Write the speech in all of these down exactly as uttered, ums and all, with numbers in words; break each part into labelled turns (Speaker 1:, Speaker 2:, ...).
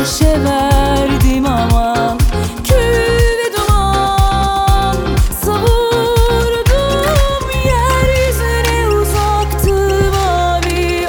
Speaker 1: ateşe verdim aman. Kül ve duman savurdum yeryüzüne, uzaktı mavi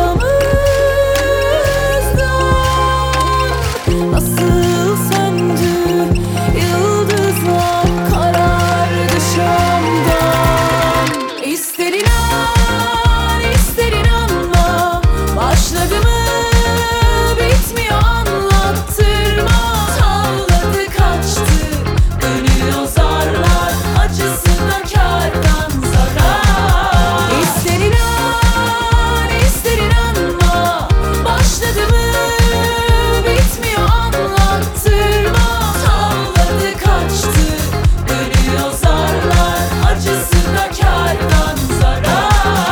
Speaker 1: odamızdan. Nasıl söndü yıldızlar, karardı şamdan. İster inan, ister inanma, başladı mı bitmiyor anlattırma. Salladı kaçtı dönüyor zarlar, acısına kârdan zarar. İster inan, ister inanma, başladı mı bitmiyor anlattırma. Salladı kaçtı dönüyor zarlar, acısına kârdan zarar.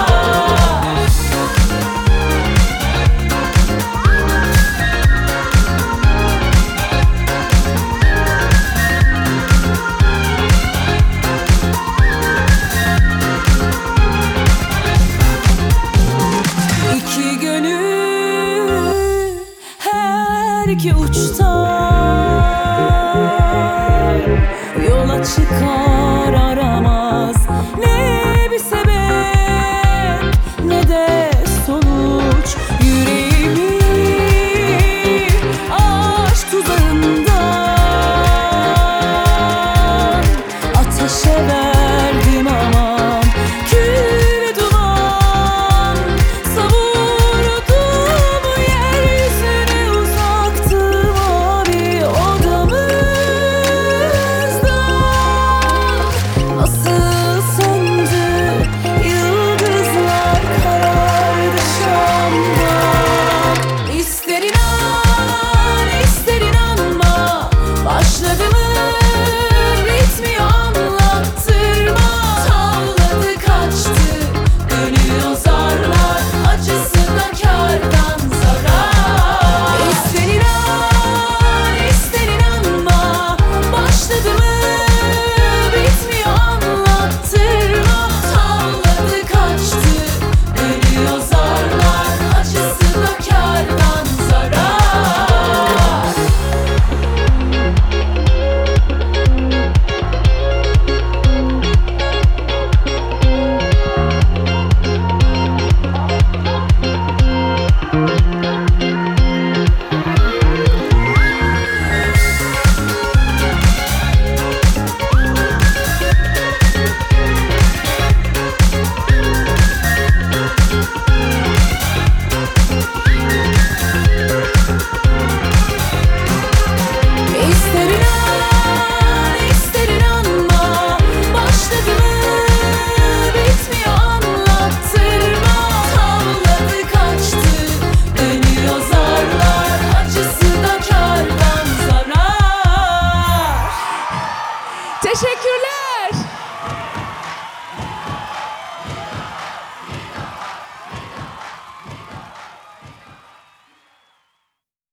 Speaker 1: İki gönül her iki uçtan yola çıkar, aramaz ne bir sebep ne de sonuç. Yüreğim